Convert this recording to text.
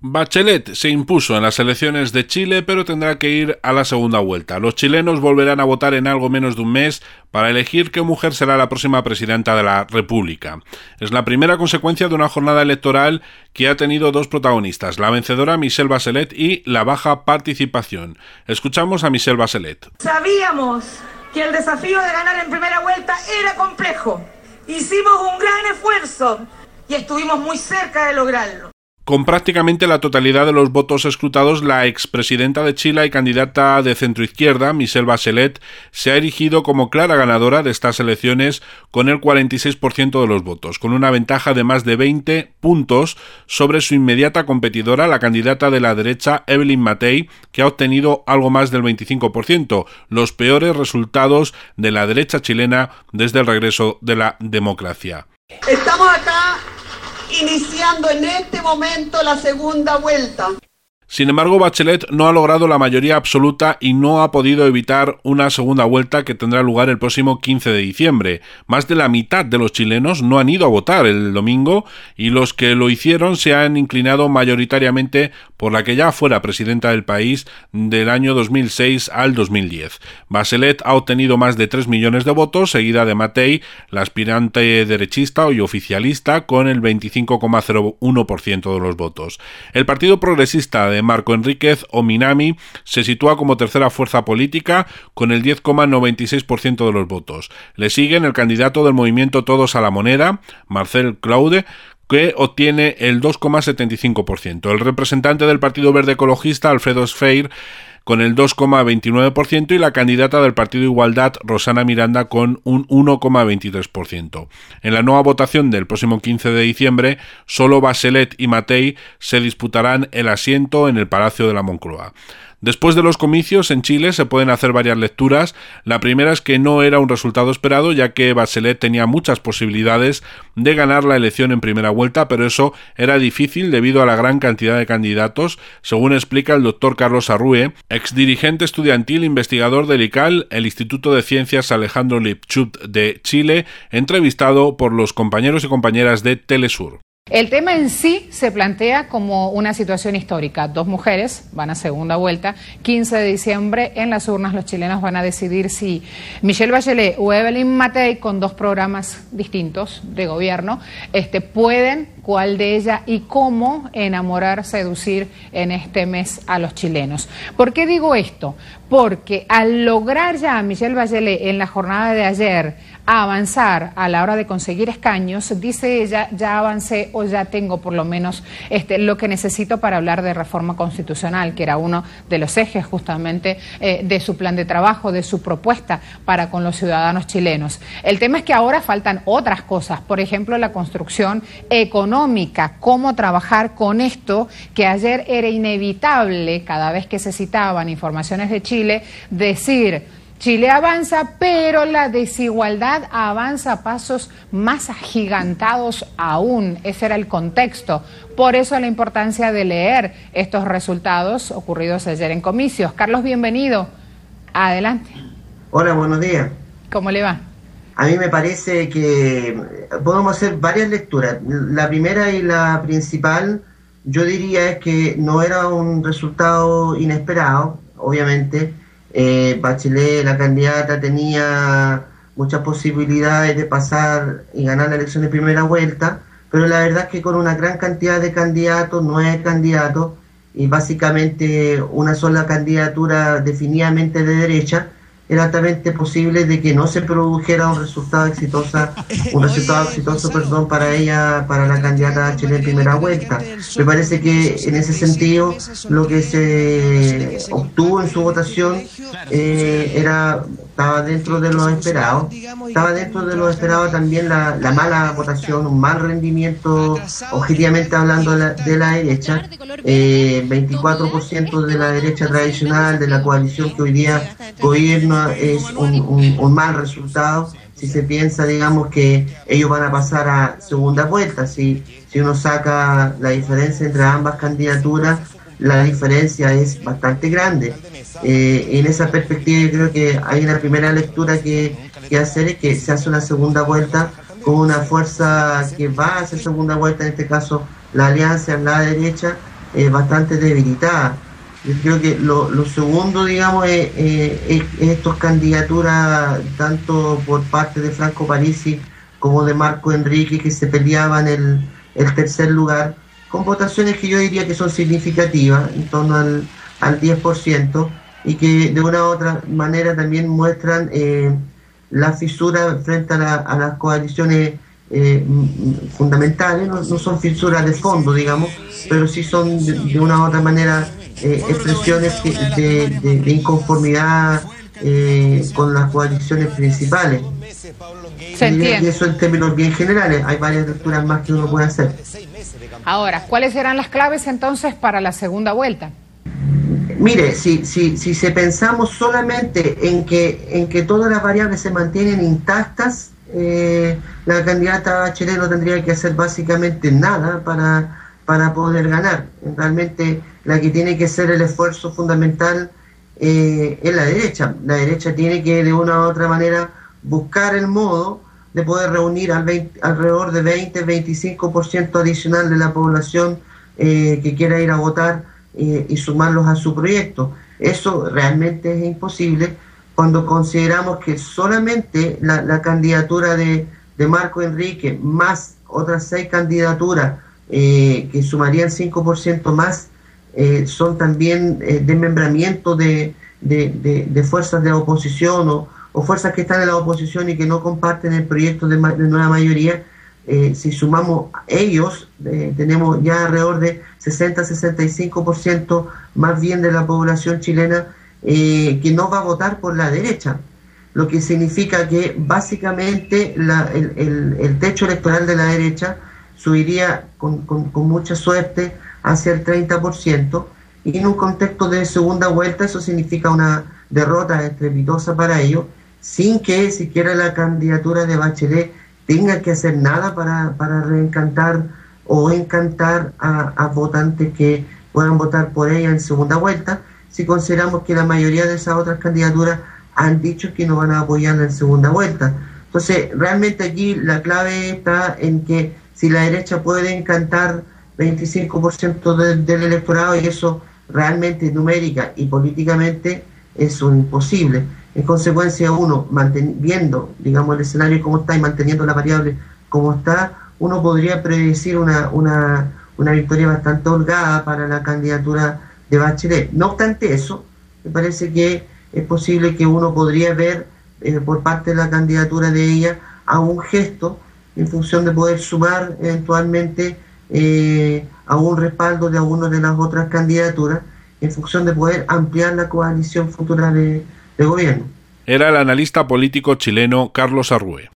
Bachelet se impuso en las elecciones de Chile, pero tendrá que ir a la segunda vuelta. Los chilenos volverán a votar en algo menos de un mes para elegir qué mujer será la próxima presidenta de la República. Es la primera consecuencia de una jornada electoral que ha tenido dos protagonistas, la vencedora Michelle Bachelet y la baja participación. Escuchamos a Michelle Bachelet. Sabíamos que el desafío de ganar en primera vuelta era complejo. Hicimos un gran esfuerzo y estuvimos muy cerca de lograrlo. Con prácticamente la totalidad de los votos escrutados, la expresidenta de Chile y candidata de centroizquierda, Michelle Bachelet, se ha erigido como clara ganadora de estas elecciones con el 46% de los votos, con una ventaja de más de 20 puntos sobre su inmediata competidora, la candidata de la derecha, Evelyn Matei, que ha obtenido algo más del 25%, los peores resultados de la derecha chilena desde el regreso de la democracia. Estamos acá iniciando en este momento la segunda vuelta. Sin embargo, Bachelet no ha logrado la mayoría absoluta y no ha podido evitar una segunda vuelta que tendrá lugar el próximo 15 de diciembre. Más de la mitad de los chilenos no han ido a votar el domingo y los que lo hicieron se han inclinado mayoritariamente por la que ya fuera presidenta del país del año 2006 al 2010. Bachelet ha obtenido más de 3 millones de votos, seguida de Matei, la aspirante derechista y oficialista, con el 25,01% de los votos. El Partido Progresista de Marco Enríquez o Minami se sitúa como tercera fuerza política con el 10,96% de los votos. Le siguen el candidato del movimiento Todos a la Moneda, Marcel Claude, que obtiene el 2,75%. El representante del Partido Verde Ecologista, Alfredo Sfeir, con el 2,29% y la candidata del Partido Igualdad, Rosana Miranda, con un 1,23%. En la nueva votación del próximo 15 de diciembre, solo Bachelet y Matei se disputarán el asiento en el Palacio de la Moncloa. Después de los comicios en Chile se pueden hacer varias lecturas. La primera es que no era un resultado esperado, ya que Bachelet tenía muchas posibilidades de ganar la elección en primera vuelta, pero eso era difícil debido a la gran cantidad de candidatos, según explica el doctor Carlos Arrue, exdirigente estudiantil investigador del ICAL, el Instituto de Ciencias Alejandro Lipchut de Chile, entrevistado por los compañeros y compañeras de Telesur. El tema en sí se plantea como una situación histórica. Dos mujeres van a segunda vuelta. 15 de diciembre en las urnas los chilenos van a decidir si Michelle Bachelet o Evelyn Matei, con dos programas distintos de gobierno, pueden, cuál de ellas y cómo enamorar, seducir en este mes a los chilenos. ¿Por qué digo esto? Porque al lograr ya a Michelle Bachelet en la jornada de ayer a avanzar a la hora de conseguir escaños, dice ella, ya avancé o ya tengo por lo menos lo que necesito para hablar de reforma constitucional, que era uno de los ejes justamente de su plan de trabajo, de su propuesta para con los ciudadanos chilenos. El tema es que ahora faltan otras cosas, por ejemplo la construcción económica, cómo trabajar con esto que ayer era inevitable cada vez que se citaban informaciones de Chile, decir Chile avanza, pero la desigualdad avanza a pasos más agigantados aún. Ese era el contexto. Por eso la importancia de leer estos resultados ocurridos ayer en comicios. Carlos, bienvenido. Adelante. Hola, buenos días. ¿Cómo le va? A mí me parece que podemos hacer varias lecturas. La primera y la principal, yo diría, es que no era un resultado inesperado, obviamente. Bachelet, la candidata, tenía muchas posibilidades de pasar y ganar la elección de primera vuelta, pero la verdad es que con una gran cantidad de candidatos, 9 candidatos, y básicamente una sola candidatura definitivamente de derecha, era altamente posible de que no se produjera un resultado exitoso para ella, para la candidata de Chile en primera vuelta. Me parece que en ese sentido lo que se obtuvo en su votación estaba dentro de lo esperado. Estaba dentro de lo esperado también la mala votación, un mal rendimiento, objetivamente hablando de la derecha. 24% de la derecha tradicional, de la coalición que hoy día gobierna, es un mal resultado si se piensa, digamos, que ellos van a pasar a segunda vuelta. Si uno saca la diferencia entre ambas candidaturas, la diferencia es bastante grande. En esa perspectiva yo creo que hay una primera lectura que hacer, es que se hace una segunda vuelta con una fuerza que va a hacer segunda vuelta, en este caso la alianza en la derecha, bastante debilitada. Yo creo que lo segundo, digamos, es estas candidaturas, tanto por parte de Franco Parisi como de Marco Enrique, que se peleaban el tercer lugar, con votaciones que yo diría que son significativas, en torno al 10%, y que de una u otra manera también muestran la fisura frente a las coaliciones fundamentales. No son fisuras de fondo, digamos, pero sí son de una u otra manera expresiones de inconformidad con las coaliciones principales. Se entiende. Y eso en términos bien generales. Hay varias lecturas más que uno puede hacer. Ahora, ¿cuáles serán las claves entonces para la segunda vuelta? Mire, si se pensamos solamente en que todas las variables se mantienen intactas, la candidata Bachelet no tendría que hacer básicamente nada para poder ganar. Realmente la que tiene que ser el esfuerzo fundamental es la derecha. La derecha tiene que de una u otra manera buscar el modo de poder reunir alrededor de 20-25% adicional de la población que quiera ir a votar y sumarlos a su proyecto. Eso realmente es imposible cuando consideramos que solamente la candidatura de Marco Enrique más otras 6 candidaturas que sumarían 5% más son también desmembramiento de fuerzas de oposición o fuerzas que están en la oposición y que no comparten el proyecto de nueva mayoría. Si sumamos ellos, tenemos ya alrededor de 60-65% más bien de la población chilena que no va a votar por la derecha, lo que significa que básicamente el techo electoral de la derecha subiría con mucha suerte hacia el 30%, y en un contexto de segunda vuelta eso significa una derrota estrepitosa para ellos, sin que siquiera la candidatura de Bachelet tenga que hacer nada para reencantar o encantar a votantes que puedan votar por ella en segunda vuelta, si consideramos que la mayoría de esas otras candidaturas han dicho que no van a apoyarla en segunda vuelta. Entonces, realmente aquí la clave está en que si la derecha puede encantar 25% del electorado, y eso realmente numérica y políticamente es imposible. En consecuencia, uno viendo, digamos, el escenario como está y manteniendo la variable como está, uno podría predecir una victoria bastante holgada para la candidatura de Bachelet. No obstante eso, me parece que es posible que uno podría ver por parte de la candidatura de ella a un gesto en función de poder sumar eventualmente a un respaldo de alguna de las otras candidaturas, en función de poder ampliar la coalición futura de gobierno. Era el analista político chileno Carlos Arrue.